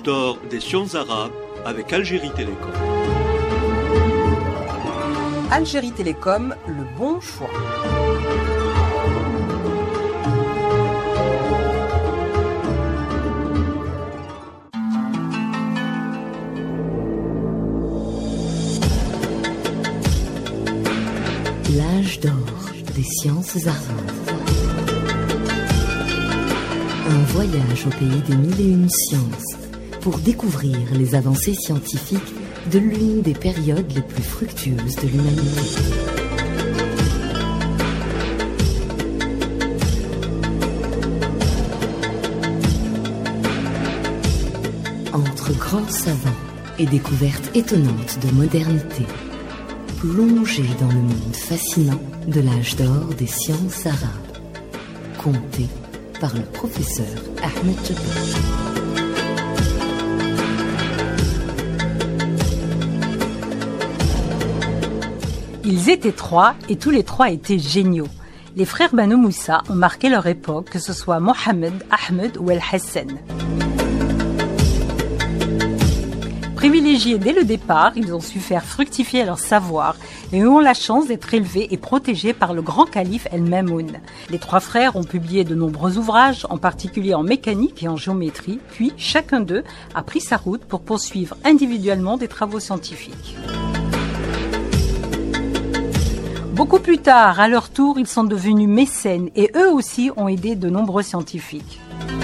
l'âge d'or des sciences arabes avec Algérie Télécom. Algérie Télécom, le bon choix. L'âge d'or des sciences arabes. Un voyage au pays des mille et une sciences pour découvrir les avancées scientifiques de l'une des périodes les plus fructueuses de l'humanité. Entre grands savants et découvertes étonnantes de modernité, plongez dans le monde fascinant de l'âge d'or des sciences arabes, conté par le professeur Ahmed Jabbar. Ils étaient trois et tous les trois étaient géniaux. Les frères Banu Moussa ont marqué leur époque, que ce soit Mohamed, Ahmed ou El-Hassan. Privilégiés dès le départ, ils ont su faire fructifier leur savoir et ont la chance d'être élevés et protégés par le grand calife El-Mamoun. Les trois frères ont publié de nombreux ouvrages, en particulier en mécanique et en géométrie, puis chacun d'eux a pris sa route pour poursuivre individuellement des travaux scientifiques. Beaucoup plus tard, à leur tour, ils sont devenus mécènes et eux aussi ont aidé de nombreux scientifiques.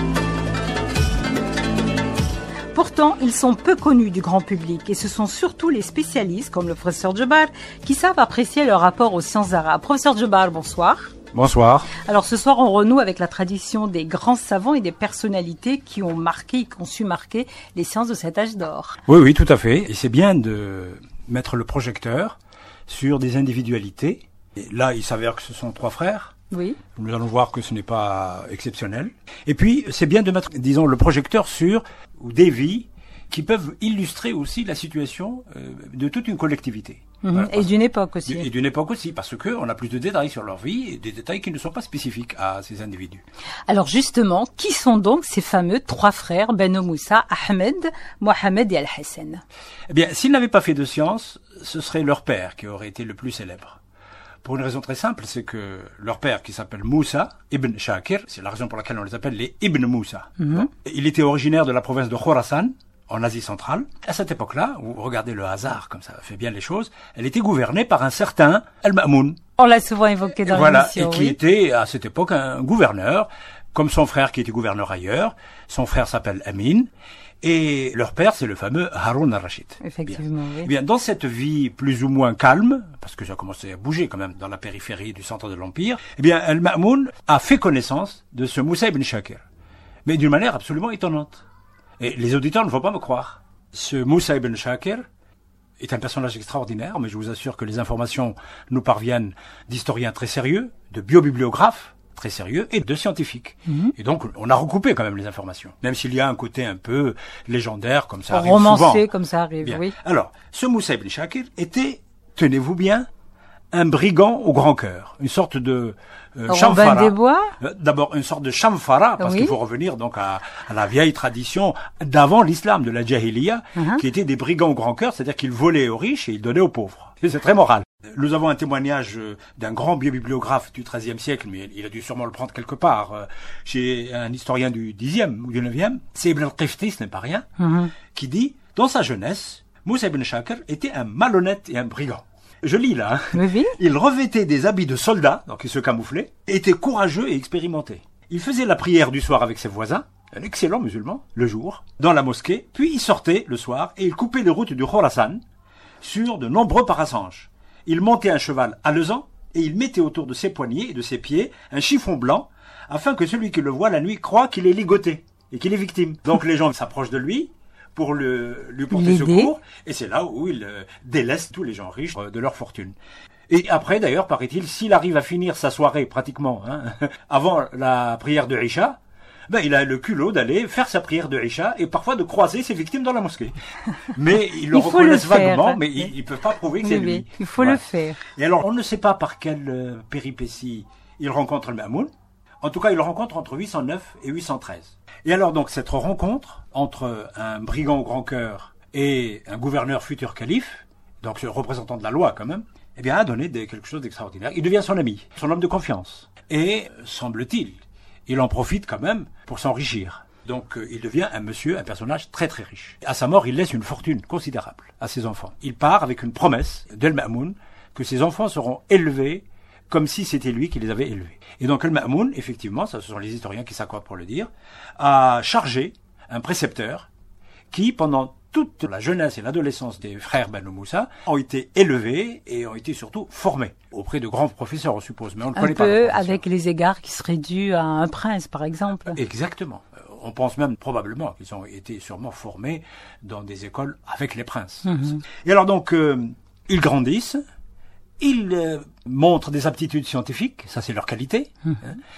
Pourtant, ils sont peu connus du grand public et ce sont surtout les spécialistes, comme le professeur Jabbar, qui savent apprécier leur rapport aux sciences arabes. Professeur Jabbar, bonsoir. Bonsoir. Alors ce soir, on renoue avec la tradition des grands savants et des personnalités qui ont marqué, qui ont su marquer les sciences de cet âge d'or. Oui, tout à fait. Et c'est bien de mettre le projecteur sur des individualités. Et là, il s'avère que ce sont trois frères. Oui. Nous allons voir que ce n'est pas exceptionnel. Et puis, c'est bien de mettre, disons, le projecteur sur des vies qui peuvent illustrer aussi la situation de toute une collectivité. Voilà, et d'une époque aussi. Et d'une époque aussi, parce que on a plus de détails sur leur vie et des détails qui ne sont pas spécifiques à ces individus. Alors justement, qui sont donc ces fameux trois frères Banu Moussa, Ahmed, Mohamed et Al-Hassan? Eh bien, s'ils n'avaient pas fait de science, ce serait leur père qui aurait été le plus célèbre. Pour une raison très simple, c'est que leur père, qui s'appelle Moussa ibn Shakir, c'est la raison pour laquelle on les appelle les Ibn Moussa. Bon. Il était originaire de la province de Khorasan, en Asie centrale. À cette époque-là, où regardez le hasard, comme ça fait bien les choses, elle était gouvernée par un certain El-Mamoun. On l'a souvent évoqué dans l'émission. Et qui était, à cette époque, un gouverneur, comme son frère qui était gouverneur ailleurs. Son frère s'appelle Amin. Et leur père, c'est le fameux Haroun al-Rachid. Effectivement, oui. Bien, dans cette vie plus ou moins calme, parce que ça commençait à bouger quand même dans la périphérie du centre de l'Empire, eh bien, El-Mamoun a fait connaissance de ce Moussa ibn Shakir. Mais d'une manière absolument étonnante. Et les auditeurs ne vont pas me croire. Ce Moussa ibn Shakir est un personnage extraordinaire, mais je vous assure que les informations nous parviennent d'historiens très sérieux, de biobibliographes très sérieux et de scientifiques. Et donc, on a recoupé quand même les informations. Même s'il y a un côté un peu légendaire, comme ça arrive souvent. Romancé, comme ça arrive, bien. Oui. Alors, ce Moussa ibn Shakir était, tenez-vous bien, un brigand au grand cœur. Une sorte de Robin des Bois. D'abord, une sorte de chamfara, parce qu'il faut revenir donc à la vieille tradition d'avant l'islam, de la Jahiliya, qui était des brigands au grand cœur, c'est-à-dire qu'ils volaient aux riches et ils donnaient aux pauvres. Et c'est très moral. Nous avons un témoignage d'un grand biobibliographe du XIIIe siècle, mais il a dû sûrement le prendre quelque part, chez un historien du Xe ou du IXe, c'est Ibn al-Qifti, ce n'est pas rien, qui dit, dans sa jeunesse, Moussa ibn Shakir était un malhonnête et un brigand. Je lis là. Hein. Oui. Il revêtait des habits de soldat, donc il se camouflait, et était courageux et expérimenté. Il faisait la prière du soir avec ses voisins, un excellent musulman, le jour, dans la mosquée, puis il sortait le soir et il coupait les routes du Khorasan sur de nombreux parasanges. Il montait un cheval alezan et il mettait autour de ses poignets et de ses pieds un chiffon blanc afin que celui qui le voit la nuit croie qu'il est ligoté et qu'il est victime. Donc les gens s'approchent de lui pour lui porter secours, et c'est là où il délaisse tous les gens riches de leur fortune. Et après, d'ailleurs, paraît-il, s'il arrive à finir sa soirée pratiquement avant la prière de Isha, ben, il a le culot d'aller faire sa prière de Isha et parfois de croiser ses victimes dans la mosquée. Mais ils le reconnaissent vaguement, mais ils ne peuvent pas prouver que c'est lui. Il faut le faire. Et alors, on ne sait pas par quelle péripétie il rencontre le Mamoun. En tout cas, il le rencontre entre 809 et 813. Et alors donc cette rencontre entre un brigand au grand cœur et un gouverneur futur calife, donc le représentant de la loi quand même, eh bien a donné quelque chose d'extraordinaire. Il devient son ami, son homme de confiance. Et, semble-t-il, il en profite quand même pour s'enrichir. Donc il devient un personnage très très riche. À sa mort, il laisse une fortune considérable à ses enfants. Il part avec une promesse d'El-Ma'moun que ses enfants seront élevés comme si c'était lui qui les avait élevés. Et donc Al-Ma'moun, effectivement, ça ce sont les historiens qui s'accordent pour le dire, a chargé un précepteur qui, pendant toute la jeunesse et l'adolescence des frères Banu Moussa, ont été élevés et ont été surtout formés auprès de grands professeurs, on suppose, mais on ne connaît pas. Un peu avec les égards qui seraient dus à un prince, par exemple. Exactement. On pense même probablement qu'ils ont été sûrement formés dans des écoles avec les princes. Mm-hmm. Et alors donc, ils grandissent. Ils montrent des aptitudes scientifiques, ça c'est leur qualité. Mmh.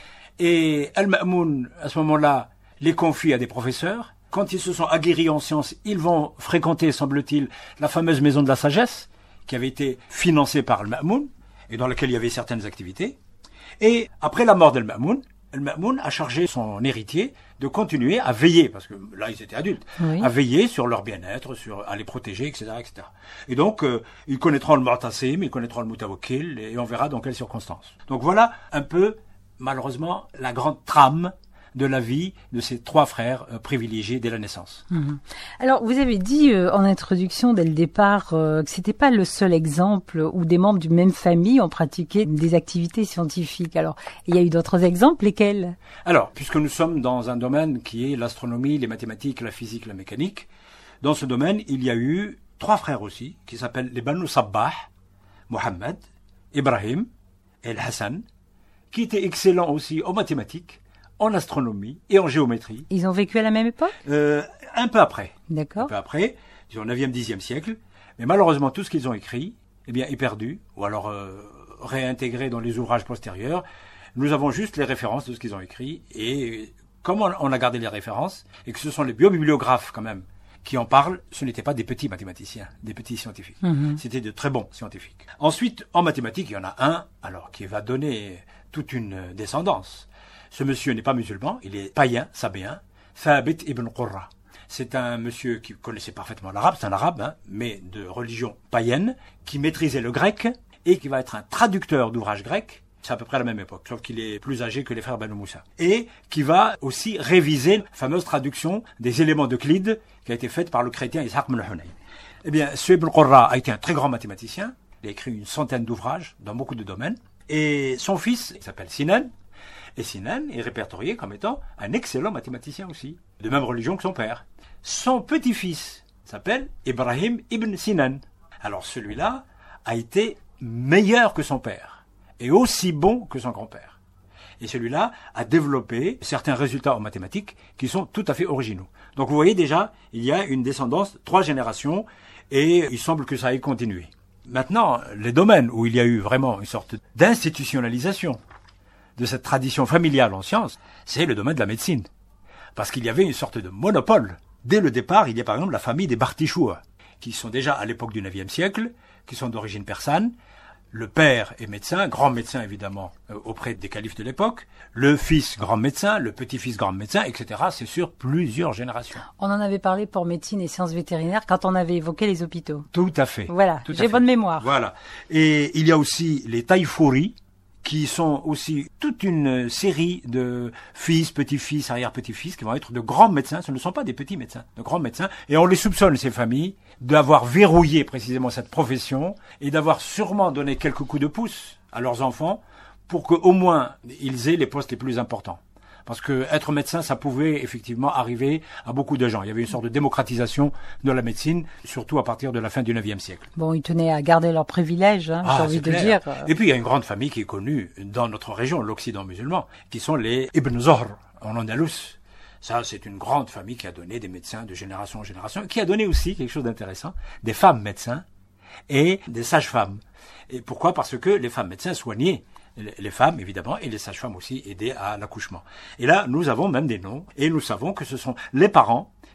Et Al-Ma'moun, à ce moment-là, les confie à des professeurs. Quand ils se sont aguerris en sciences, ils vont fréquenter, semble-t-il, la fameuse maison de la sagesse, qui avait été financée par Al-Ma'moun, et dans laquelle il y avait certaines activités. Et après la mort d'Al-Ma'moun, Al-Ma'moun a chargé son héritier de continuer à veiller, parce que là ils étaient adultes, oui, à veiller sur leur bien-être, à les protéger, etc., etc. Et donc ils connaîtront le Mu'tasim, ils connaîtront le Mutawakkil, et on verra dans quelles circonstances. Donc voilà un peu, malheureusement, la grande trame de la vie de ces trois frères privilégiés dès la naissance. Mmh. Alors, vous avez dit en introduction dès le départ que c'était pas le seul exemple où des membres d'une même famille ont pratiqué des activités scientifiques. Alors, il y a eu d'autres exemples, lesquels? Alors, puisque nous sommes dans un domaine qui est l'astronomie, les mathématiques, la physique, la mécanique, dans ce domaine, il y a eu trois frères aussi, qui s'appellent les Banu Sabbah, Mohammed, Ibrahim et Hassan, qui étaient excellents aussi en mathématiques, en astronomie et en géométrie. Ils ont vécu à la même époque? Un peu après. D'accord. Un peu après, au 9e, 10e siècle. Mais malheureusement, tout ce qu'ils ont écrit, eh bien, est perdu, ou alors réintégré dans les ouvrages postérieurs. Nous avons juste les références de ce qu'ils ont écrit. Et comme on a gardé les références, et que ce sont les biobibliographes quand même qui en parlent, ce n'étaient pas des petits mathématiciens, des petits scientifiques. Mmh. C'était de très bons scientifiques. Ensuite, en mathématiques, il y en a un, alors, qui va donner toute une descendance. Ce monsieur n'est pas musulman, il est païen, sabéen, Thabit ibn Qurra. C'est un monsieur qui connaissait parfaitement l'arabe, c'est un arabe, hein, mais de religion païenne, qui maîtrisait le grec et qui va être un traducteur d'ouvrages grecs. C'est à peu près à la même époque, sauf qu'il est plus âgé que les frères Banu Moussa. Et qui va aussi réviser la fameuse traduction des éléments d'Euclide qui a été faite par le chrétien Ishaq ibn Hunayn. Eh bien, ce Ibn Qurra a été un très grand mathématicien. Il a écrit une centaine d'ouvrages dans beaucoup de domaines. Et son fils, il s'appelle Sinan. Et Sinan est répertorié comme étant un excellent mathématicien aussi, de même religion que son père. Son petit-fils s'appelle Ibrahim ibn Sinan. Alors celui-là a été meilleur que son père, et aussi bon que son grand-père. Et celui-là a développé certains résultats en mathématiques qui sont tout à fait originaux. Donc vous voyez déjà, il y a une descendance, 3 générations, et il semble que ça ait continué. Maintenant, les domaines où il y a eu vraiment une sorte d'institutionnalisation de cette tradition familiale en sciences, c'est le domaine de la médecine. Parce qu'il y avait une sorte de monopole. Dès le départ, il y a par exemple la famille des Bartichoua, qui sont déjà à l'époque du 9e siècle, qui sont d'origine persane. Le père est médecin, grand médecin évidemment, auprès des califes de l'époque. Le fils, grand médecin, le petit-fils, grand médecin, etc. C'est sur plusieurs générations. On en avait parlé pour médecine et sciences vétérinaires quand on avait évoqué les hôpitaux. Tout à fait. Voilà, j'ai bonne mémoire. Voilà. Et il y a aussi les Taïfouri, qui sont aussi toute une série de fils, petits-fils, arrière-petits-fils, qui vont être de grands médecins. Ce ne sont pas des petits médecins, de grands médecins. Et on les soupçonne, ces familles, d'avoir verrouillé précisément cette profession et d'avoir sûrement donné quelques coups de pouce à leurs enfants pour qu'au moins ils aient les postes les plus importants. Parce que être médecin, ça pouvait effectivement arriver à beaucoup de gens. Il y avait une sorte de démocratisation de la médecine, surtout à partir de la fin du 9e siècle. Bon, ils tenaient à garder leurs privilèges, hein, j'ai envie de dire. Et puis il y a une grande famille qui est connue dans notre région, l'Occident musulman, qui sont les Ibn Zohr, en Andalous. Ça, c'est une grande famille qui a donné des médecins de génération en génération, qui a donné aussi quelque chose d'intéressant, des femmes médecins et des sages-femmes. Et pourquoi? Parce que les femmes médecins soignaient les femmes, évidemment, et les sages-femmes aussi aidaient à l'accouchement. Et là, nous avons même des noms, et nous savons que ce sont les parents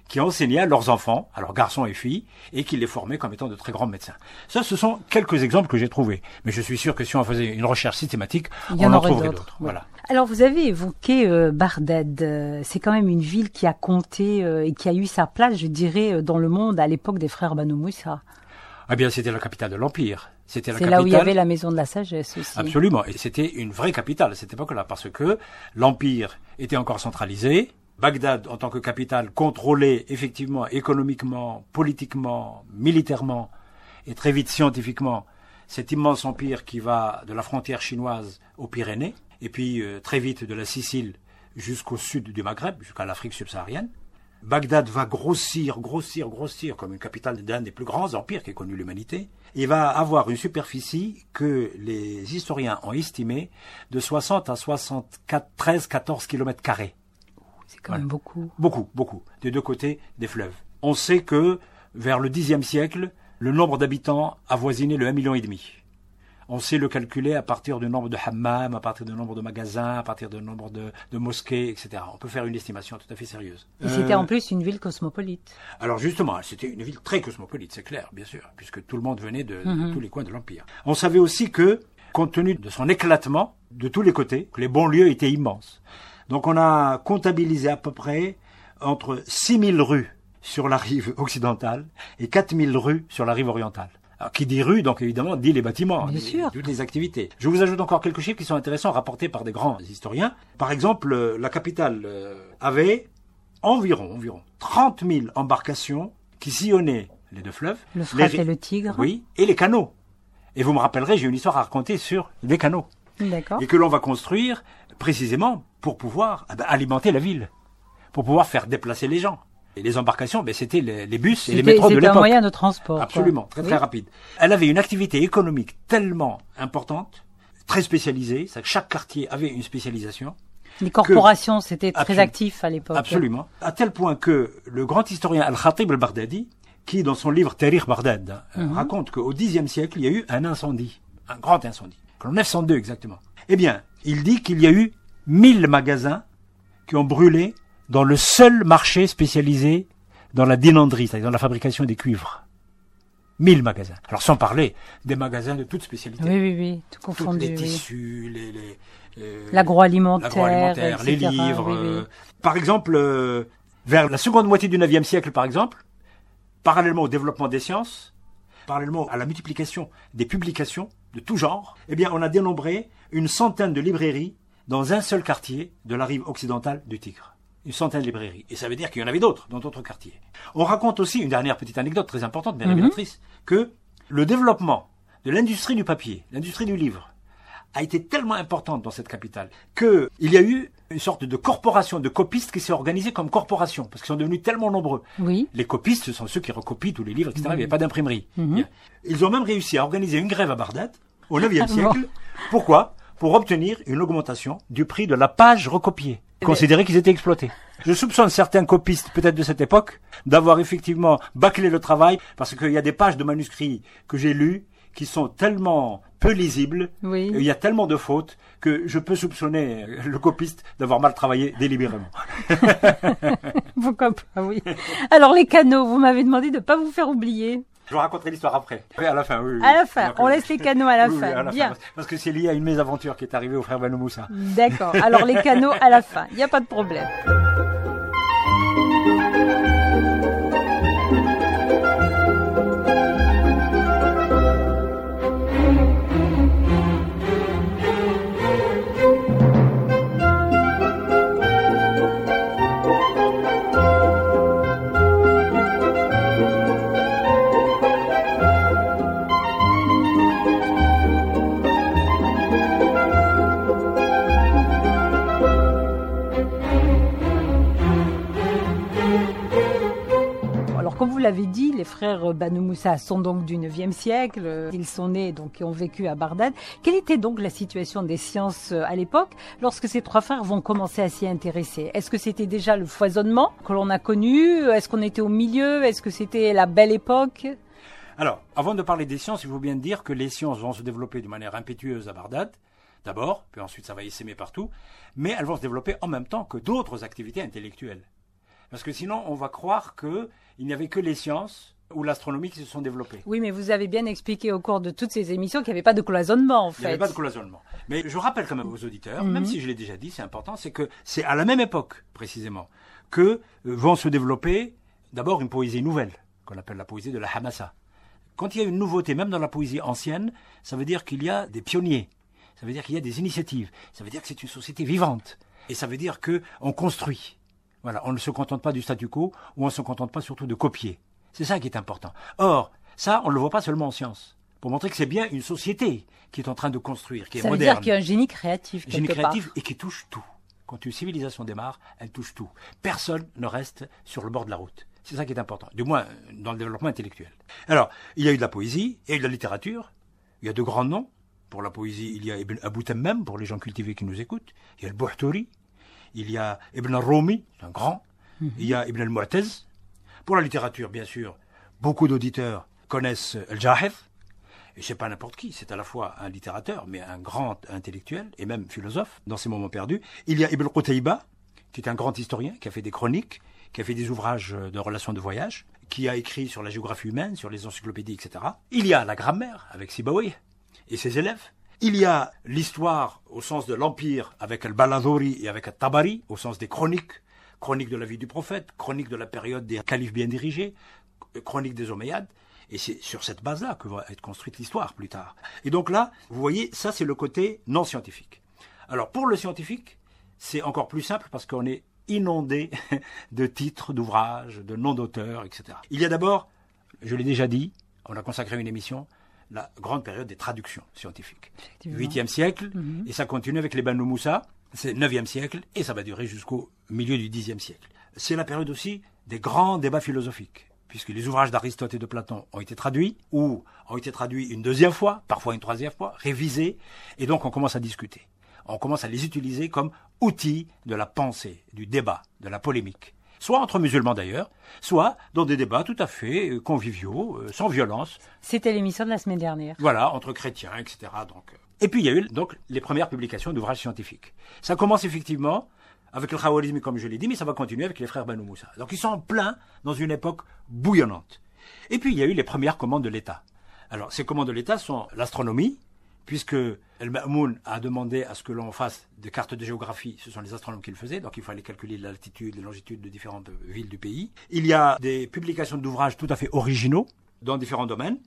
qui enseignaient à leurs enfants, à leurs garçons et filles, et qui les formaient comme étant de très grands médecins. Ça, ce sont quelques exemples que j'ai trouvés. Mais je suis sûr que si on faisait une recherche systématique, on en trouverait d'autres. Ouais. Voilà. Alors, vous avez évoqué Bagdad. C'est quand même une ville qui a compté et qui a eu sa place, je dirais, dans le monde à l'époque des frères Banu Moussa. Eh bien, c'était la capitale de l'Empire. C'était la C'est capitale... là où il y avait la maison de la sagesse aussi. Absolument. Et c'était une vraie capitale à cette époque-là, parce que l'Empire était encore centralisé. Bagdad, en tant que capitale, contrôlait effectivement économiquement, politiquement, militairement et très vite scientifiquement cet immense empire qui va de la frontière chinoise aux Pyrénées, et puis très vite de la Sicile jusqu'au sud du Maghreb, jusqu'à l'Afrique subsaharienne. Bagdad va grossir comme une capitale d'un des plus grands empires qu'ait connu l'humanité. Il va avoir une superficie que les historiens ont estimée de 60 à 14 kilomètres carrés. C'est quand même beaucoup. Beaucoup, des deux côtés des fleuves. On sait que, vers le Xe siècle, le nombre d'habitants avoisinait le 1,5 million. On sait le calculer à partir du nombre de hammams, à partir du nombre de magasins, à partir du nombre de mosquées, etc. On peut faire une estimation tout à fait sérieuse. Et c'était en plus une ville cosmopolite. Alors justement, c'était une ville très cosmopolite, c'est clair, bien sûr, puisque tout le monde venait de tous les coins de l'Empire. On savait aussi que, compte tenu de son éclatement, de tous les côtés, que les banlieues étaient immenses. Donc on a comptabilisé à peu près entre 6000 rues sur la rive occidentale et 4000 rues sur la rive orientale. Alors, qui dit rue, donc évidemment, dit les bâtiments, toutes les activités. Je vous ajoute encore quelques chiffres qui sont intéressants, rapportés par des grands historiens. Par exemple, la capitale avait environ 30 000 embarcations qui sillonnaient les deux fleuves. Le Frat et le Tigre. Oui, et les canaux. Et vous me rappellerez, j'ai une histoire à raconter sur les canaux. D'accord. Et que l'on va construire précisément pour pouvoir alimenter la ville, pour pouvoir faire déplacer les gens. Et les embarcations, c'était les bus et les métros de l'époque. C'était un moyen de transport. Absolument, très rapide. Elle avait une activité économique tellement importante, très spécialisée, c'est que chaque quartier avait une spécialisation. Les corporations, c'était très actif à l'époque. Absolument. À tel point que le grand historien Al-Khatib al-Baghdadi, qui dans son livre Tarikh Baghdad, raconte qu'au Xe siècle, il y a eu un incendie, un grand incendie, en 902 exactement. Eh bien, il dit qu'il y a eu 1000 magasins qui ont brûlé dans le seul marché spécialisé dans la dinanderie, c'est-à-dire dans la fabrication des cuivres. 1000 magasins. Alors sans parler des magasins de toutes spécialités. Oui, tout confondu. Les tissus, l'agroalimentaire, les livres. Par exemple, vers la seconde moitié du IXe siècle, par exemple, parallèlement au développement des sciences, parallèlement à la multiplication des publications de tout genre, eh bien, on a dénombré une centaine de librairies dans un seul quartier de la rive occidentale du Tigre. Une centaine de librairies. Et ça veut dire qu'il y en avait d'autres dans d'autres quartiers. On raconte aussi une dernière petite anecdote très importante, mais révélatrice, que le développement de l'industrie du papier, l'industrie du livre, a été tellement importante dans cette capitale qu'il y a eu une sorte de corporation de copistes qui s'est organisée comme corporation, parce qu'ils sont devenus tellement nombreux. Oui. Les copistes, ce sont ceux qui recopient tous les livres, etc. Il n'y avait pas d'imprimerie. Ils ont même réussi à organiser une grève à Bagdad, au IXe siècle. Pourquoi ? Pour obtenir une augmentation du prix de la page recopiée. Considérer qu'ils étaient exploités. Je soupçonne certains copistes, peut-être de cette époque, d'avoir effectivement bâclé le travail, parce qu'il y a des pages de manuscrits que j'ai lues qui sont tellement peu lisibles, il y a tellement de fautes, que je peux soupçonner le copiste d'avoir mal travaillé délibérément. Pourquoi pas, oui. Alors les canaux, vous m'avez demandé de ne pas vous faire oublier. Je vous raconterai l'histoire après. À la fin, oui. À la fin. On laisse les canaux à la fin. À la Bien. Fin, parce que c'est lié à une mésaventure qui est arrivée au frère Banu Moussa. D'accord. Alors les canaux à la fin. Il n'y a pas de problème. Comme vous l'avez dit, les frères Banu Moussa sont donc du IXe siècle. Ils sont nés donc et ont vécu à Bagdad. Quelle était donc la situation des sciences à l'époque lorsque ces trois frères vont commencer à s'y intéresser? Est-ce que c'était déjà le foisonnement que l'on a connu? Est-ce qu'on était au milieu? Est-ce que c'était la belle époque? Alors, avant de parler des sciences, il faut bien dire que les sciences vont se développer de manière impétueuse à Bagdad, d'abord, puis ensuite ça va s'aimer partout, mais elles vont se développer en même temps que d'autres activités intellectuelles. Parce que sinon, on va croire qu'il n'y avait que les sciences ou l'astronomie qui se sont développées. Oui, mais vous avez bien expliqué au cours de toutes ces émissions qu'il n'y avait pas de cloisonnement, en fait. Il n'y avait pas de cloisonnement. Mais je rappelle quand même aux auditeurs, même si je l'ai déjà dit, c'est important, c'est que c'est à la même époque, précisément, que vont se développer d'abord une poésie nouvelle, qu'on appelle la poésie de la Hamassa. Quand il y a une nouveauté, même dans la poésie ancienne, ça veut dire qu'il y a des pionniers, ça veut dire qu'il y a des initiatives, ça veut dire que c'est une société vivante, et ça veut dire qu'on construit. Voilà, on ne se contente pas du statu quo, ou on ne se contente pas surtout de copier. C'est ça qui est important. Or, ça, on ne le voit pas seulement en sciences. Pour montrer que c'est bien une société qui est en train de construire, qui est moderne. Ça veut dire qu'il y a un génie créatif quelque part. Et qui touche tout. Quand une civilisation démarre, elle touche tout. Personne ne reste sur le bord de la route. C'est ça qui est important, du moins dans le développement intellectuel. Alors, il y a eu de la poésie, il y a eu de la littérature, il y a de grands noms. Pour la poésie, il y a Ibn Abu Tammam, pour les gens cultivés qui nous écoutent. Il y a le Buhturi, il y a Ibn al-Rumi, un grand. Il y a Ibn al-Mu'taz. Pour la littérature, bien sûr, beaucoup d'auditeurs connaissent Al-Jahith. Et c'est pas n'importe qui, c'est à la fois un littérateur, mais un grand intellectuel, et même philosophe, dans ses moments perdus. Il y a Ibn Qutayba, qui est un grand historien, qui a fait des chroniques, qui a fait des ouvrages de relations de voyage, qui a écrit sur la géographie humaine, sur les encyclopédies, etc. Il y a la grammaire, avec Sibawayh et ses élèves. Il y a l'histoire, au sens de l'Empire, avec Al-Baladhuri et avec Al-Tabari, au sens des chroniques. Chronique de la vie du prophète, chronique de la période des califes bien dirigés, chronique des Omeyyades. Et c'est sur cette base-là que va être construite l'histoire plus tard. Et donc là, vous voyez, ça c'est le côté non scientifique. Alors pour le scientifique, c'est encore plus simple parce qu'on est inondé de titres, d'ouvrages, de noms d'auteurs, etc. Il y a d'abord, je l'ai déjà dit, on a consacré une émission, la grande période des traductions scientifiques. 8e siècle, et ça continue avec les Banu Moussa. C'est le 9e siècle et ça va durer jusqu'au milieu du 10e siècle. C'est la période aussi des grands débats philosophiques, puisque les ouvrages d'Aristote et de Platon ont été traduits, ou ont été traduits une deuxième fois, parfois une troisième fois, révisés, et donc on commence à discuter. On commence à les utiliser comme outils de la pensée, du débat, de la polémique. Soit entre musulmans d'ailleurs, soit dans des débats tout à fait conviviaux, sans violence. C'était l'émission de la semaine dernière. Voilà, entre chrétiens, etc. Et puis il y a eu donc les premières publications d'ouvrages scientifiques. Ça commence effectivement avec le khawarizmi, comme je l'ai dit, mais ça va continuer avec les frères Banu Moussa. Donc ils sont en plein dans une époque bouillonnante. Et puis il y a eu les premières commandes de l'État. Alors ces commandes de l'État sont l'astronomie, puisque El-Ma'moun a demandé à ce que l'on fasse des cartes de géographie, ce sont les astronomes qui le faisaient, donc il fallait calculer la latitude, les longitudes de différentes villes du pays. Il y a des publications d'ouvrages tout à fait originaux dans différents domaines,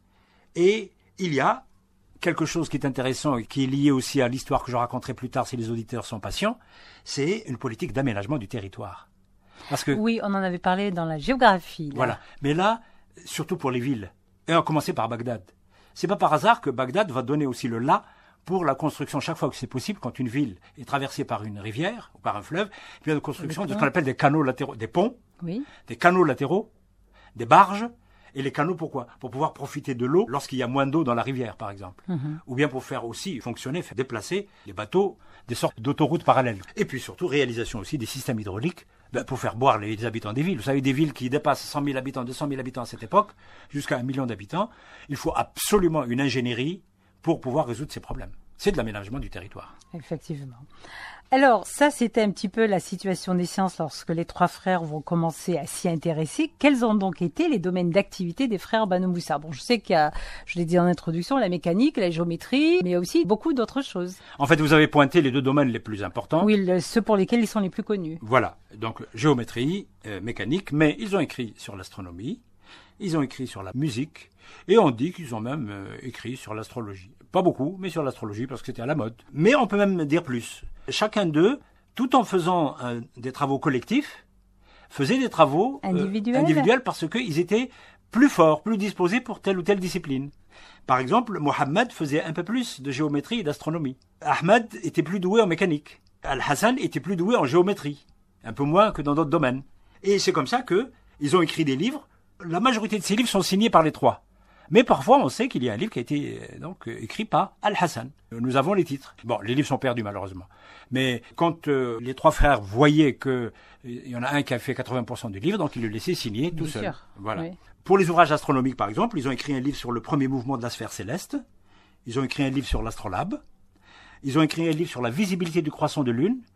et il y a quelque chose qui est intéressant et qui est lié aussi à l'histoire que je raconterai plus tard si les auditeurs sont patients, c'est une politique d'aménagement du territoire. Parce que, oui, on en avait parlé dans la géographie. Là. Voilà, mais là, surtout pour les villes, et on va commencer par Bagdad. C'est pas par hasard que Bagdad va donner aussi le la pour la construction, chaque fois que c'est possible, quand une ville est traversée par une rivière ou par un fleuve, il y a de construction de ce qu'on appelle des canaux latéraux, des ponts, des canaux latéraux, des barges. Et les canaux, pourquoi ? Pour pouvoir profiter de l'eau lorsqu'il y a moins d'eau dans la rivière, par exemple. Ou bien pour faire aussi fonctionner, faire déplacer les bateaux, des sortes d'autoroutes parallèles. Et puis surtout, réalisation aussi des systèmes hydrauliques pour faire boire les habitants des villes. Vous savez, des villes qui dépassent 100 000 habitants, 200 000 habitants à cette époque, jusqu'à 1 million d'habitants, il faut absolument une ingénierie pour pouvoir résoudre ces problèmes. C'est de l'aménagement du territoire. Effectivement. Alors, ça, c'était un petit peu la situation des sciences lorsque les trois frères vont commencer à s'y intéresser. Quels ont donc été les domaines d'activité des frères Banu Moussa ? Bon, je sais qu'il y a, je l'ai dit en introduction, la mécanique, la géométrie, mais il y a aussi beaucoup d'autres choses. En fait, vous avez pointé les deux domaines les plus importants. Oui, ceux pour lesquels ils sont les plus connus. Voilà, donc géométrie, mécanique, mais ils ont écrit sur l'astronomie, ils ont écrit sur la musique, et on dit qu'ils ont même écrit sur l'astrologie. Pas beaucoup, mais sur l'astrologie, parce que c'était à la mode. Mais on peut même dire plus. Chacun d'eux, tout en faisant des travaux collectifs, faisait des travaux individuels parce qu'ils étaient plus forts, plus disposés pour telle ou telle discipline. Par exemple, Mohammed faisait un peu plus de géométrie et d'astronomie. Ahmed était plus doué en mécanique. Al-Hassan était plus doué en géométrie, un peu moins que dans d'autres domaines. Et c'est comme ça qu'ils ont écrit des livres. La majorité de ces livres sont signés par les trois. Mais parfois, on sait qu'il y a un livre qui a été écrit par Al-Hassan. Nous avons les titres. Bon, les livres sont perdus malheureusement. Mais quand les trois frères voyaient qu'il y en a un qui a fait 80% du livre, donc ils le laissaient signer tout seul. Voilà. Oui. Pour les ouvrages astronomiques, par exemple, ils ont écrit un livre sur le premier mouvement de la sphère céleste. Ils ont écrit un livre sur l'astrolabe. Ils ont écrit un livre sur la visibilité du croissant de lune.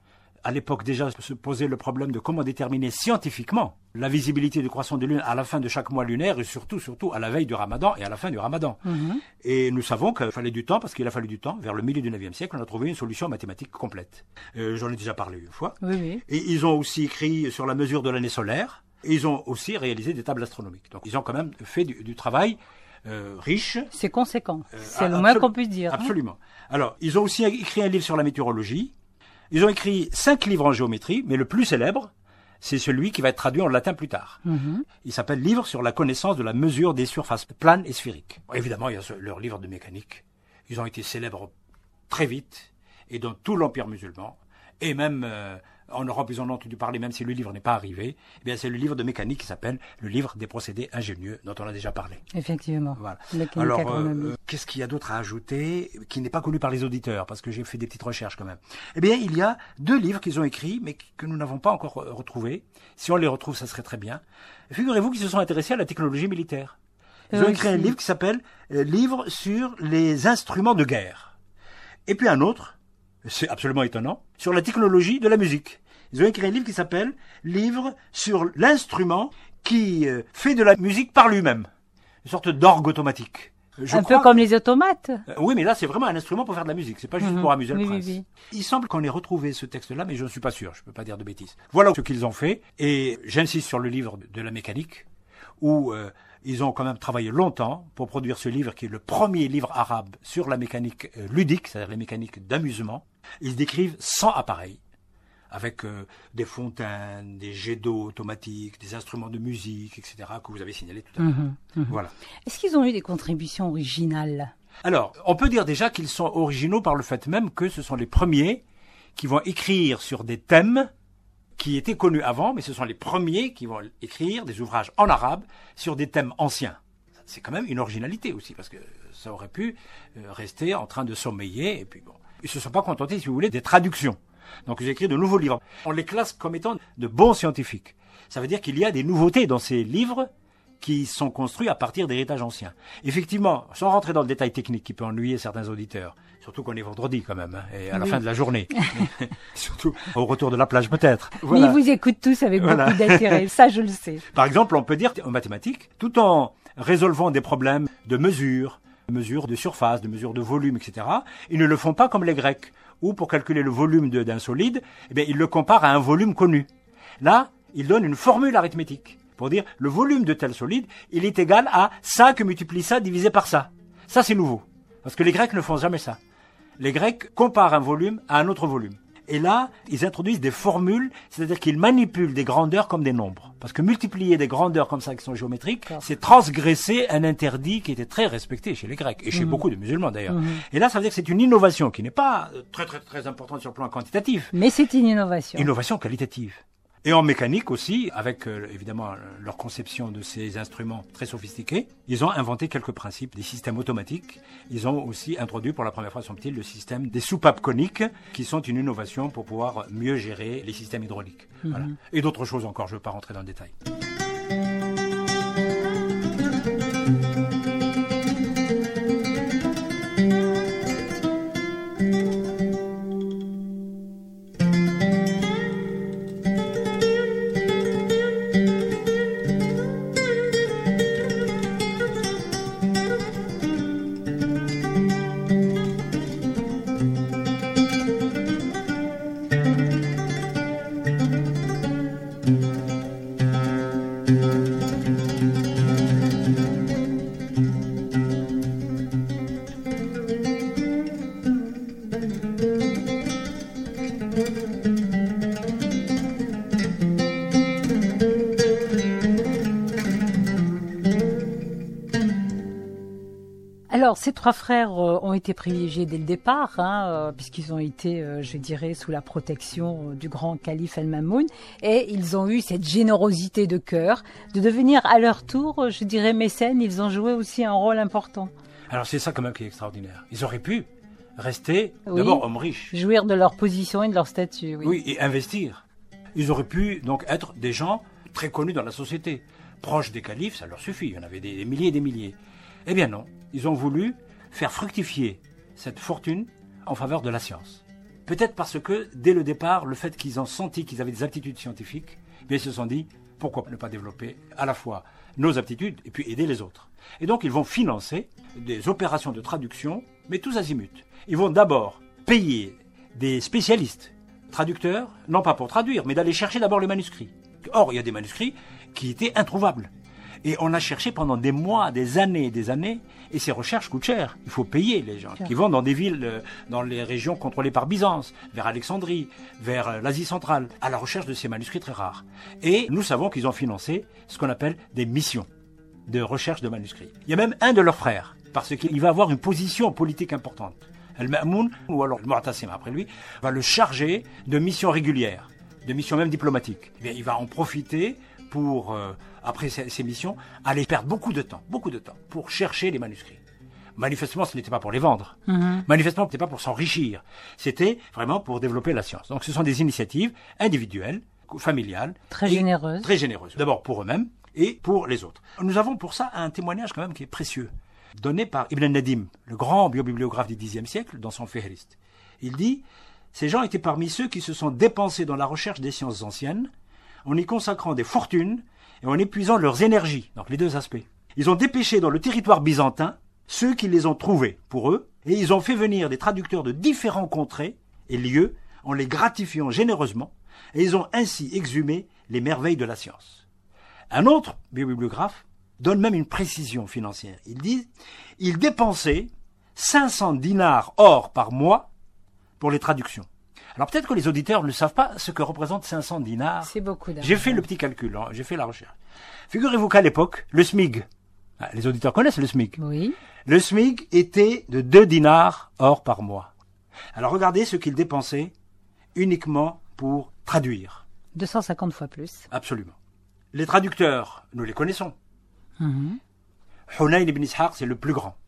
à l'époque déjà se posait le problème de comment déterminer scientifiquement la visibilité du croissant de lune à la fin de chaque mois lunaire et surtout à la veille du Ramadan et à la fin du Ramadan. Et nous savons qu'il fallait du temps, parce qu'il a fallu du temps, vers le milieu du 9e siècle, on a trouvé une solution mathématique complète. J'en ai déjà parlé une fois. Oui. Et ils ont aussi écrit sur la mesure de l'année solaire, et ils ont aussi réalisé des tables astronomiques. Donc ils ont quand même fait du travail riche. C'est conséquent, c'est le moins qu'on puisse dire. Absolument. Alors, ils ont aussi écrit un livre sur la météorologie. Ils ont écrit 5 livres en géométrie, mais le plus célèbre, c'est celui qui va être traduit en latin plus tard. Il s'appelle Livre sur la connaissance de la mesure des surfaces planes et sphériques. Évidemment, il y a leur livre de mécanique. Ils ont été célèbres très vite, et dans tout l'Empire musulman, et même en Europe, ils en ont entendu parler, même si le livre n'est pas arrivé. Eh bien, c'est le livre de mécanique qui s'appelle le livre des procédés ingénieux, dont on a déjà parlé. Effectivement. Voilà. Alors, qu'est-ce qu'il y a d'autre à ajouter qui n'est pas connu par les auditeurs, parce que j'ai fait des petites recherches quand même. Eh bien, il y a 2 livres qu'ils ont écrits, mais que nous n'avons pas encore retrouvés. Si on les retrouve, ça serait très bien. Figurez-vous qu'ils se sont intéressés à la technologie militaire. Ils ont écrit un livre qui s'appelle Livre sur les instruments de guerre. Et puis un autre, c'est absolument étonnant, sur la technologie de la musique. Ils ont écrit un livre qui s'appelle Livre sur l'instrument qui fait de la musique par lui-même. Une sorte d'orgue automatique. Un peu comme les automates. Oui, mais là, c'est vraiment un instrument pour faire de la musique. C'est pas juste pour amuser le prince. Oui. Il semble qu'on ait retrouvé ce texte-là, mais je ne suis pas sûr. Je peux pas dire de bêtises. Voilà ce qu'ils ont fait. Et j'insiste sur le livre de la mécanique, où ils ont quand même travaillé longtemps pour produire ce livre qui est le premier livre arabe sur la mécanique ludique, c'est-à-dire la mécanique d'amusement. Ils décrivent 100 appareils, avec des fontaines, des jets d'eau automatiques, des instruments de musique, etc., que vous avez signalé tout à l'heure. Voilà. Est-ce qu'ils ont eu des contributions originales? Alors, on peut dire déjà qu'ils sont originaux par le fait même que ce sont les premiers qui vont écrire sur des thèmes qui étaient connus avant, mais ce sont les premiers qui vont écrire des ouvrages en arabe sur des thèmes anciens. C'est quand même une originalité aussi, parce que ça aurait pu rester en train de sommeiller, et puis bon. Ils se sont pas contentés, si vous voulez, des traductions. Donc ils ont écrit de nouveaux livres. On les classe comme étant de bons scientifiques. Ça veut dire qu'il y a des nouveautés dans ces livres qui sont construits à partir d'héritages anciens. Effectivement, sans rentrer dans le détail technique qui peut ennuyer certains auditeurs, surtout qu'on est vendredi quand même, et à la fin de la journée, surtout au retour de la plage peut-être. Voilà. Mais ils vous écoutent tous avec beaucoup d'intérêt, ça je le sais. Par exemple, on peut dire en mathématiques, tout en résolvant des problèmes de mesure de surface, de mesure de volume, etc., ils ne le font pas comme les Grecs, où pour calculer le volume d'un solide, eh bien, ils le comparent à un volume connu. Là, ils donnent une formule arithmétique pour dire le volume de tel solide, il est égal à ça que multiplie ça divisé par ça. Ça, c'est nouveau, parce que les Grecs ne font jamais ça. Les Grecs comparent un volume à un autre volume. Et là, ils introduisent des formules, c'est-à-dire qu'ils manipulent des grandeurs comme des nombres. Parce que multiplier des grandeurs comme ça qui sont géométriques, c'est transgresser un interdit qui était très respecté chez les Grecs, et chez beaucoup de musulmans d'ailleurs. Et là, ça veut dire que c'est une innovation qui n'est pas très importante sur le plan quantitatif. Mais c'est une innovation. Innovation qualitative. Et en mécanique aussi, avec évidemment leur conception de ces instruments très sophistiqués, ils ont inventé quelques principes, des systèmes automatiques. Ils ont aussi introduit pour la première fois, semble-t-il, le système des soupapes coniques, qui sont une innovation pour pouvoir mieux gérer les systèmes hydrauliques. Voilà. Et d'autres choses encore, je ne veux pas rentrer dans le détail. Alors, ces 3 frères ont été privilégiés dès le départ, puisqu'ils ont été, je dirais, sous la protection du grand calife El-Mamoun, et ils ont eu cette générosité de cœur de devenir à leur tour, je dirais, mécènes. Ils ont joué aussi un rôle important. Alors c'est ça quand même qui est extraordinaire. Ils auraient pu rester d'abord hommes riches. Jouir de leur position et de leur statut. Oui, et investir. Ils auraient pu donc être des gens très connus dans la société. Proches des califes, ça leur suffit. Il y en avait des milliers et des milliers. Eh bien non, ils ont voulu faire fructifier cette fortune en faveur de la science. Peut-être parce que, dès le départ, le fait qu'ils ont senti qu'ils avaient des aptitudes scientifiques, bien, ils se sont dit, pourquoi ne pas développer à la fois nos aptitudes et puis aider les autres. Et donc, ils vont financer des opérations de traduction, mais tous azimuts. Ils vont d'abord payer des spécialistes, traducteurs, non pas pour traduire, mais d'aller chercher d'abord les manuscrits. Or, il y a des manuscrits qui étaient introuvables. Et on a cherché pendant des mois, des années, et ces recherches coûtent cher. Il faut payer les gens qui vont dans des villes, dans les régions contrôlées par Byzance, vers Alexandrie, vers l'Asie centrale, à la recherche de ces manuscrits très rares. Et nous savons qu'ils ont financé ce qu'on appelle des missions de recherche de manuscrits. Il y a même un de leurs frères, parce qu'il va avoir une position politique importante. Al-Ma'moun, ou alors Al-Mu'tasim après lui, va le charger de missions régulières, de missions même diplomatiques. Eh bien, il va en profiter pour, après ces missions, aller perdre beaucoup de temps, pour chercher les manuscrits. Manifestement, ce n'était pas pour les vendre. Manifestement, ce n'était pas pour s'enrichir. C'était vraiment pour développer la science. Donc, ce sont des initiatives individuelles, familiales. Très généreuses. Très généreuses. D'abord pour eux-mêmes et pour les autres. Nous avons pour ça un témoignage quand même qui est précieux, donné par Ibn Nadim, le grand biobibliographe du Xe siècle, dans son Fihrist. Il dit, ces gens étaient parmi ceux qui se sont dépensés dans la recherche des sciences anciennes, en y consacrant des fortunes et en épuisant leurs énergies, donc les deux aspects. Ils ont dépêché dans le territoire byzantin ceux qui les ont trouvés pour eux, et ils ont fait venir des traducteurs de différents contrées et lieux en les gratifiant généreusement, et ils ont ainsi exhumé les merveilles de la science. Un autre biobibliographe donne même une précision financière. Il dit, ils dépensaient 500 dinars or par mois pour les traductions. Alors peut-être que les auditeurs ne savent pas ce que représente 500 dinars. C'est beaucoup d'argent. J'ai fait le petit calcul, j'ai fait la recherche. Figurez-vous qu'à l'époque, le SMIG, les auditeurs connaissent le SMIG. Oui. Le SMIG était de 2 dinars or par mois. Alors regardez ce qu'ils dépensaient uniquement pour traduire. 250 fois plus. Absolument. Les traducteurs, nous les connaissons. Hunayn ibn Ishaq, c'est le plus grand.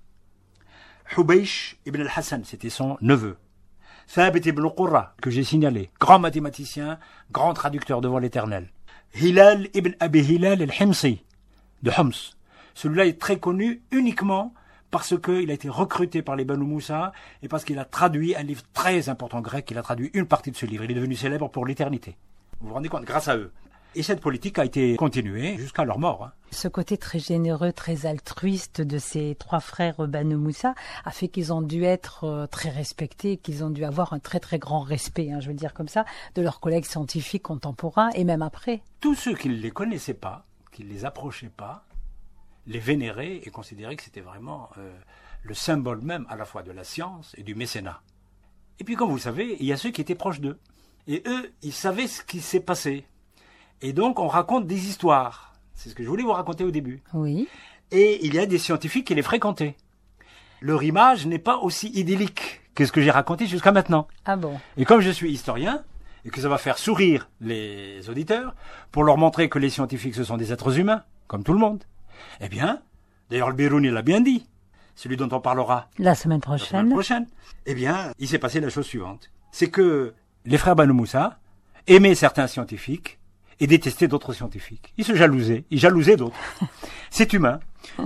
Hubaysh ibn al-Hassan, c'était son neveu. Thabit ibn Qurra, que j'ai signalé, grand mathématicien, grand traducteur devant l'Éternel. Hilal ibn Abi Hilal al-Himsi, de Homs. Celui-là est très connu uniquement parce qu'il a été recruté par les Banu Moussa et parce qu'il a traduit un livre très important grec. Il a traduit une partie de ce livre. Il est devenu célèbre pour l'éternité. Vous vous rendez compte, grâce à eux. Et cette politique a été continuée jusqu'à leur mort. Ce côté très généreux, très altruiste de ces trois frères Banu Moussa a fait qu'ils ont dû être très respectés, qu'ils ont dû avoir un très très grand respect, je veux dire comme ça, de leurs collègues scientifiques contemporains et même après. Tous ceux qui ne les connaissaient pas, qui ne les approchaient pas, les vénéraient et considéraient que c'était vraiment le symbole même à la fois de la science et du mécénat. Et puis comme vous le savez, il y a ceux qui étaient proches d'eux. Et eux, ils savaient ce qui s'est passé. Et donc, on raconte des histoires. C'est ce que je voulais vous raconter au début. Oui. Et il y a des scientifiques qui les fréquentaient. Leur image n'est pas aussi idyllique que ce que j'ai raconté jusqu'à maintenant. Ah bon? Et comme je suis historien, et que ça va faire sourire les auditeurs, pour leur montrer que les scientifiques, ce sont des êtres humains, comme tout le monde, eh bien, d'ailleurs, le Biruni l'a bien dit, celui dont on parlera la semaine prochaine. Eh bien, il s'est passé la chose suivante. C'est que les frères Banu Moussa aimaient certains scientifiques, et détestaient d'autres scientifiques. Ils se jalousaient, ils jalousaient d'autres. C'est humain.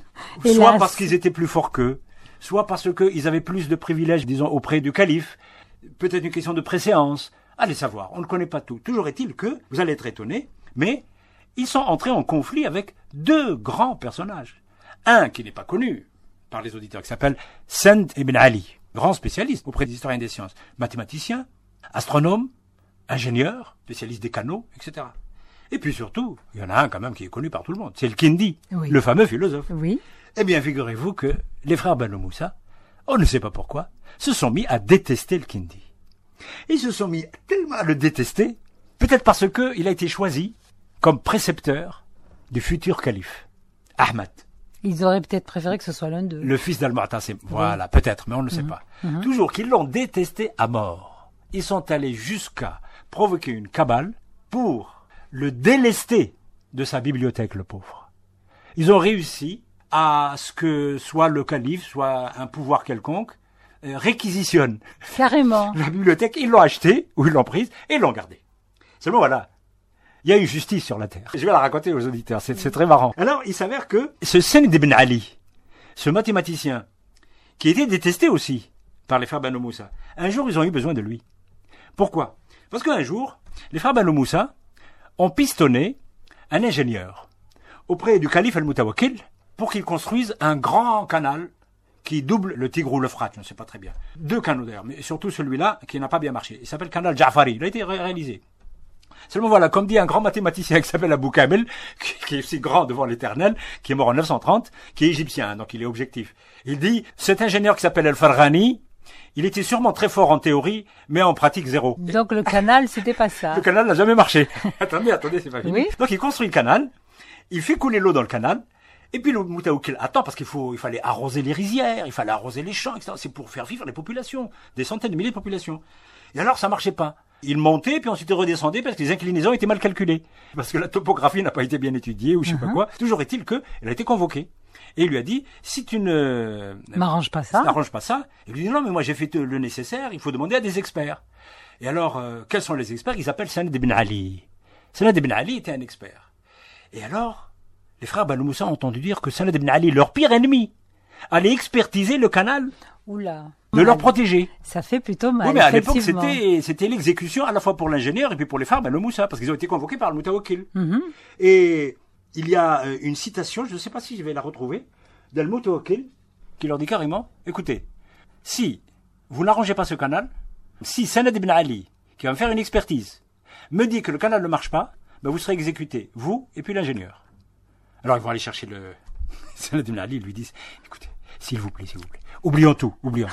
Soit parce qu'ils étaient plus forts qu'eux, soit parce qu'ils avaient plus de privilèges, disons, auprès du calife. Peut-être une question de préséance. Allez savoir, on ne connaît pas tout. Toujours est-il que, vous allez être étonnés, mais ils sont entrés en conflit avec deux grands personnages. Un qui n'est pas connu par les auditeurs, qui s'appelle Sand ibn Ali, grand spécialiste auprès des historiens des sciences, mathématicien, astronome, ingénieur, spécialiste des canaux, etc. Et puis surtout, il y en a un quand même qui est connu par tout le monde, c'est le Kindi, oui. Le fameux philosophe. Oui. Eh bien, figurez-vous que les frères Banu Moussa, on ne sait pas pourquoi, se sont mis à détester le Kindi. Ils se sont mis tellement à le détester, peut-être parce qu'il a été choisi comme précepteur du futur calife, Ahmad. Ils auraient peut-être préféré que ce soit l'un d'eux. Le fils d'Al-Mu'tasim, voilà, peut-être, mais on ne le sait pas. Toujours qu'ils l'ont détesté à mort. Ils sont allés jusqu'à provoquer une cabale pour le délester de sa bibliothèque, le pauvre. Ils ont réussi à ce que soit le calife, soit un pouvoir quelconque, réquisitionne carrément la bibliothèque. Ils l'ont achetée, ou ils l'ont prise, et l'ont gardée. Seulement voilà, il y a une justice sur la terre. Je vais la raconter aux auditeurs, c'est très marrant. Alors, il s'avère que ce Sand ibn Ali, ce mathématicien, qui était détesté aussi par les frères Banu Moussa, un jour ils ont eu besoin de lui. Pourquoi? Parce qu'un jour, les frères Banu Moussa ont pistonné un ingénieur auprès du calife Al-Mutawakkil pour qu'il construise un grand canal qui double le Tigre ou l'Euphrate, je ne sais pas très bien. 2 canaux d'ailleurs, mais surtout celui-là qui n'a pas bien marché. Il s'appelle canal Ja'fari, il a été réalisé. Seulement voilà, comme dit un grand mathématicien qui s'appelle Abou Kamel, qui est aussi grand devant l'éternel, qui est mort en 930, qui est égyptien, donc il est objectif. Il dit, cet ingénieur qui s'appelle Al-Farghani, il était sûrement très fort en théorie, mais en pratique zéro. Donc le canal, c'était pas ça. Le canal n'a jamais marché. attendez, c'est pas fini. Oui. Donc il construit le canal, il fait couler l'eau dans le canal, et puis le Mutawakkil attend parce il fallait arroser les rizières, il fallait arroser les champs, etc. C'est pour faire vivre les populations, des centaines de milliers de populations. Et alors ça marchait pas. Il montait, puis ensuite il redescendait parce que les inclinaisons étaient mal calculées. Parce que la topographie n'a pas été bien étudiée ou je sais pas quoi. Toujours est-il que elle a été convoquée. Et il lui a dit, si tu ne m'arranges pas ça, il lui dit non mais moi j'ai fait le nécessaire, il faut demander à des experts. Et alors, quels sont les experts? Ils s'appellent Sanad ibn Ali. Sanad ibn Ali était un expert. Et alors, les frères Banu Moussa ont entendu dire que Sanad ibn Ali, leur pire ennemi, allait expertiser le canal. Oula. De leur protéger. Ça fait plutôt mal. Oui, mais à l'époque, c'était l'exécution à la fois pour l'ingénieur et puis pour les frères Banu Moussa, parce qu'ils ont été convoqués par le Mutawakkil. Et il y a une citation, je ne sais pas si je vais la retrouver, d'Al-Mutawakkil, qui leur dit carrément, écoutez, si vous n'arrangez pas ce canal, si Sanad ibn Ali, qui va me faire une expertise, me dit que le canal ne marche pas, ben vous serez exécutés, vous et puis l'ingénieur. Alors ils vont aller chercher le Sanad ibn Ali, ils lui disent, écoutez, s'il vous plaît, oublions tout,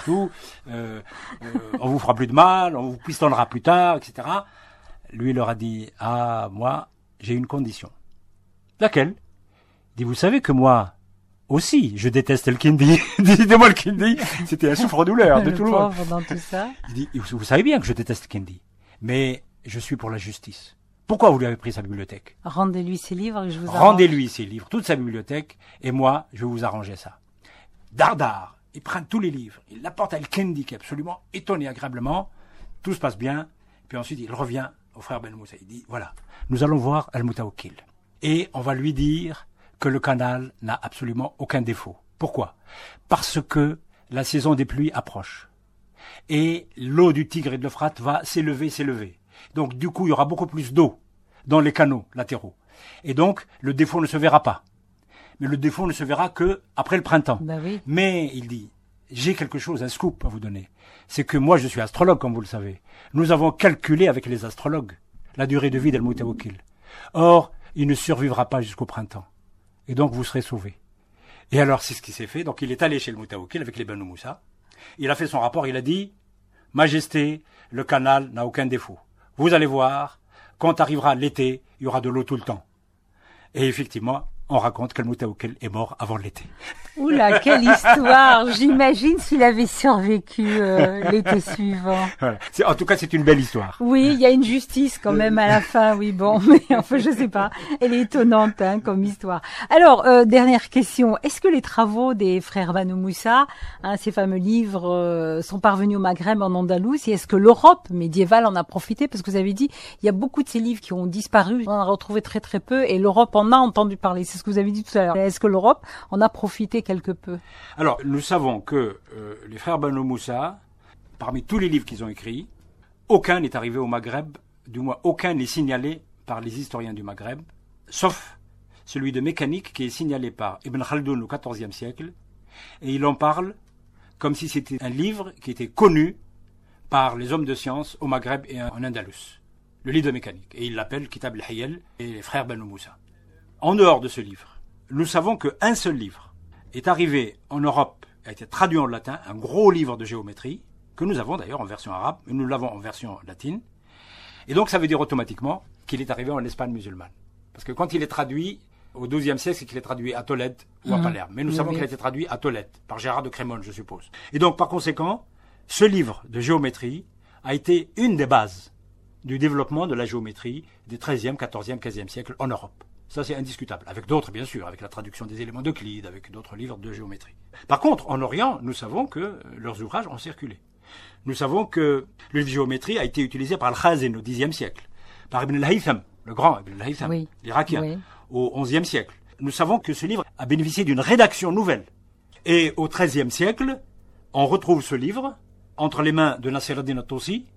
on vous fera plus de mal, on vous pistonnera plus tard, etc. Lui, il leur a dit, moi, j'ai une condition. Laquelle? Il dit, vous savez que moi, aussi, je déteste le kindi. Dites-moi le kindi. C'était un souffre-douleur de tout le monde. Dans tout ça. Il dit, vous savez bien que je déteste le kindi. Mais je suis pour la justice. Pourquoi vous lui avez pris sa bibliothèque? Rendez-lui ses livres et je vous arrange. Rendez-lui ses livres, toute sa bibliothèque, et moi, je vais vous arranger ça. Dardar, il prend tous les livres, il l'apporte à El-Kendi, qui est absolument étonné agréablement. Tout se passe bien. Puis ensuite, il revient au frère Ben Moussa. Il dit, voilà, nous allons voir Al-Mutawakkil. Et on va lui dire que le canal n'a absolument aucun défaut. Pourquoi? Parce que la saison des pluies approche. Et l'eau du Tigre et de l'Euphrate va s'élever. Donc du coup, il y aura beaucoup plus d'eau dans les canaux latéraux. Et donc, le défaut ne se verra pas. Mais le défaut ne se verra que après le printemps. Ben oui. Mais, il dit, j'ai quelque chose, un scoop à vous donner. C'est que moi, je suis astrologue, comme vous le savez. Nous avons calculé avec les astrologues la durée de vie d'Al-Mutawakkil. Or, il ne survivra pas jusqu'au printemps. Et donc, vous serez sauvés. Et alors, c'est ce qui s'est fait. Donc, il est allé chez le Mutawakkil avec les Banu Moussa. Il a fait son rapport, il a dit, Majesté, le canal n'a aucun défaut. Vous allez voir, quand arrivera l'été, il y aura de l'eau tout le temps. Et effectivement, on raconte que le Mutawakkil est mort avant l'été. Oula, quelle histoire! J'imagine s'il avait survécu l'été suivant. Voilà. En tout cas, c'est une belle histoire. Oui, il y a une justice quand même à la fin, oui, bon, mais enfin, je sais pas. Elle est étonnante, comme histoire. Alors, dernière question. Est-ce que les travaux des frères Banu Moussa, ces fameux livres, sont parvenus au Maghreb, en Andalousie? Est-ce que l'Europe médiévale en a profité? Parce que vous avez dit, il y a beaucoup de ces livres qui ont disparu. On en a retrouvé très très peu et l'Europe en a entendu parler. C'est ce que vous avez dit tout à l'heure. Est-ce que l'Europe en a profité quelque peu? Alors, nous savons que les frères Banu Moussa, parmi tous les livres qu'ils ont écrits, aucun n'est arrivé au Maghreb, du moins aucun n'est signalé par les historiens du Maghreb, sauf celui de Mécanique qui est signalé par Ibn Khaldoun au XIVe siècle, et il en parle comme si c'était un livre qui était connu par les hommes de science au Maghreb et en Andalous, le livre de Mécanique, et il l'appelle Kitab al-Hiyal et les frères Banu Moussa. En dehors de ce livre, nous savons qu'un seul livre est arrivé en Europe, a été traduit en latin, un gros livre de géométrie, que nous avons d'ailleurs en version arabe, mais nous l'avons en version latine. Et donc ça veut dire automatiquement qu'il est arrivé en Espagne musulmane. Parce que quand il est traduit au XIIe siècle, c'est qu'il est traduit à Tolède ou à Palerme. Mais nous savons qu'il a été traduit à Tolède, par Gérard de Crémone, je suppose. Et donc par conséquent, ce livre de géométrie a été une des bases du développement de la géométrie des XIIIe, XIVe, XVe siècles en Europe. Ça, c'est indiscutable. Avec d'autres, bien sûr, avec la traduction des éléments d'Euclide, avec d'autres livres de géométrie. Par contre, en Orient, nous savons que leurs ouvrages ont circulé. Nous savons que le livre de géométrie a été utilisé par Al-Khazin au Xe siècle, par Ibn al-Haytham, le grand Ibn al-Haytham, l'Irakien, au XIe siècle. Nous savons que ce livre a bénéficié d'une rédaction nouvelle. Et au XIIIe siècle, on retrouve ce livre entre les mains de Nasir ad-Din at-Tusi,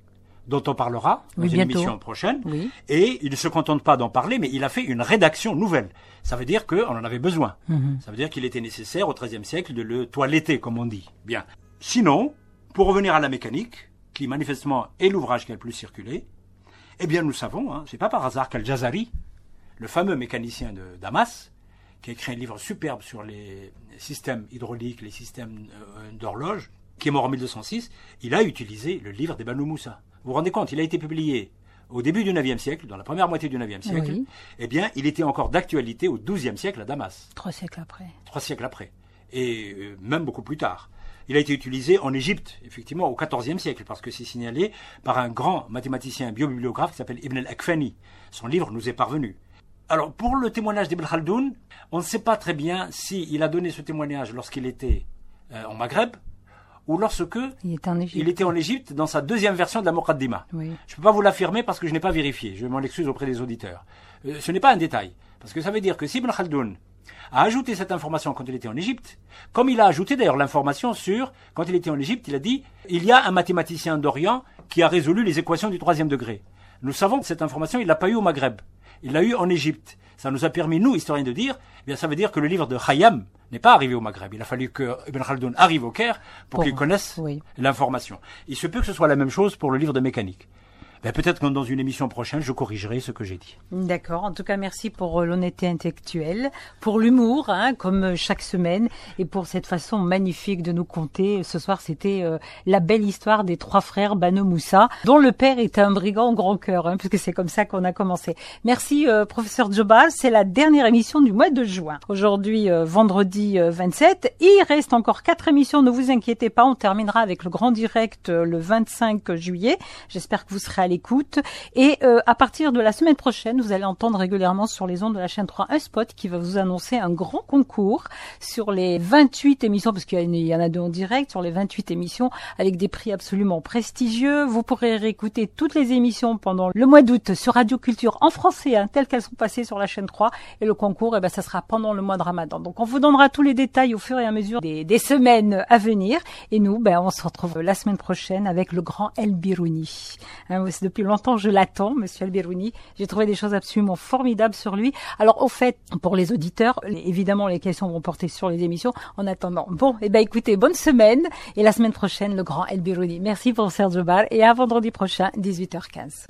dont on parlera dans Oui, une bientôt. émission prochaine. Oui. Et il ne se contente pas d'en parler, mais il a fait une rédaction nouvelle. Ça veut dire qu'on en avait besoin. Ça veut dire qu'il était nécessaire au XIIIe siècle de le toiletter, comme on dit. Bien. Sinon, pour revenir à la mécanique, qui manifestement est l'ouvrage qui a le plus circulé, eh bien nous savons, c'est pas par hasard qu'Al-Jazari, le fameux mécanicien de Damas, qui a écrit un livre superbe sur les systèmes hydrauliques, les systèmes d'horloge, qui est mort en 1206, il a utilisé le livre des Banu Moussa. Vous vous rendez compte, il a été publié au début du IXe siècle, dans la première moitié du IXe siècle. Oui. Eh bien, il était encore d'actualité au XIIe siècle à Damas. 3 siècles après. 3 siècles après. Et même beaucoup plus tard. Il a été utilisé en Égypte, effectivement, au XIVe siècle, parce que c'est signalé par un grand mathématicien biobibliographe qui s'appelle Ibn al-Akfani. Son livre nous est parvenu. Alors, pour le témoignage d'Ibn Khaldoun, on ne sait pas très bien s'il a donné ce témoignage lorsqu'il était au Maghreb, ou lorsque Il était en Égypte. il était en Égypte dans sa deuxième version de la Muqaddima. Oui. Je ne peux pas vous l'affirmer parce que je n'ai pas vérifié. Je m'en excuse auprès des auditeurs. Ce n'est pas un détail. Parce que ça veut dire que si Ibn Khaldoun a ajouté cette information quand il était en Égypte, comme il a ajouté d'ailleurs l'information sur, quand il était en Égypte, il a dit, il y a un mathématicien d'Orient qui a résolu les équations du 3e degré. Nous savons que cette information, il l'a pas eu au Maghreb. Il l'a eu en Égypte. Ça nous a permis, nous, historiens, de dire, eh bien, ça veut dire que le livre de Khayyam n'est pas arrivé au Maghreb. Il a fallu que Ibn Khaldoun arrive au Caire pour qu'il connaisse oui. l'information. Il se peut que ce soit la même chose pour le livre de mécanique. Ben, peut-être que dans une émission prochaine, je corrigerai ce que j'ai dit. D'accord. En tout cas, merci pour l'honnêteté intellectuelle, pour l'humour, comme chaque semaine, et pour cette façon magnifique de nous conter. Ce soir, c'était la belle histoire des 3 frères Banu Moussa, dont le père était un brigand au grand cœur, puisque c'est comme ça qu'on a commencé. Merci, professeur Djoba. C'est la dernière émission du mois de juin. Aujourd'hui, vendredi 27. Il reste encore 4 émissions. Ne vous inquiétez pas. On terminera avec le grand direct le 25 juillet. J'espère que vous serez à l'écoute. Et à partir de la semaine prochaine, vous allez entendre régulièrement sur les ondes de la chaîne 3 un spot qui va vous annoncer un grand concours sur les 28 émissions, parce qu'il y en a 2 en direct, sur les 28 émissions avec des prix absolument prestigieux. Vous pourrez réécouter toutes les émissions pendant le mois d'août sur Radio Culture en français, telles qu'elles sont passées sur la chaîne 3. Et le concours, ça sera pendant le mois de Ramadan. Donc on vous donnera tous les détails au fur et à mesure des semaines à venir. Et nous, on se retrouve la semaine prochaine avec le grand El Birouni. Depuis longtemps, je l'attends, monsieur El Birouni. J'ai trouvé des choses absolument formidables sur lui. Alors, au fait, pour les auditeurs, évidemment, les questions vont porter sur les émissions. En attendant, écoutez, bonne semaine. Et la semaine prochaine, le grand El Birouni. Merci, professeur Djobar. Et à vendredi prochain, 18h15.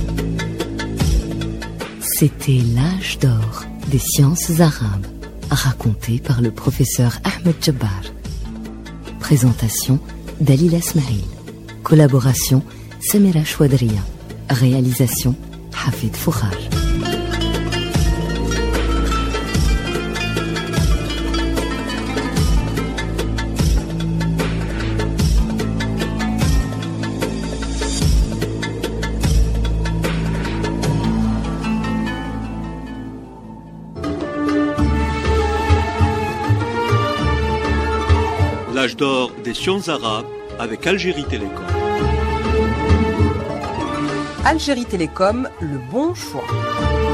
C'était l'âge d'or des sciences arabes, raconté par le professeur Ahmed Djabbar. Présentation Dalila Smaïl. Collaboration Samira Chouadria. Réalisation Hafid Foukhar. L'âge d'or des sciences arabes avec Algérie Télécom. Algérie Télécom, le bon choix.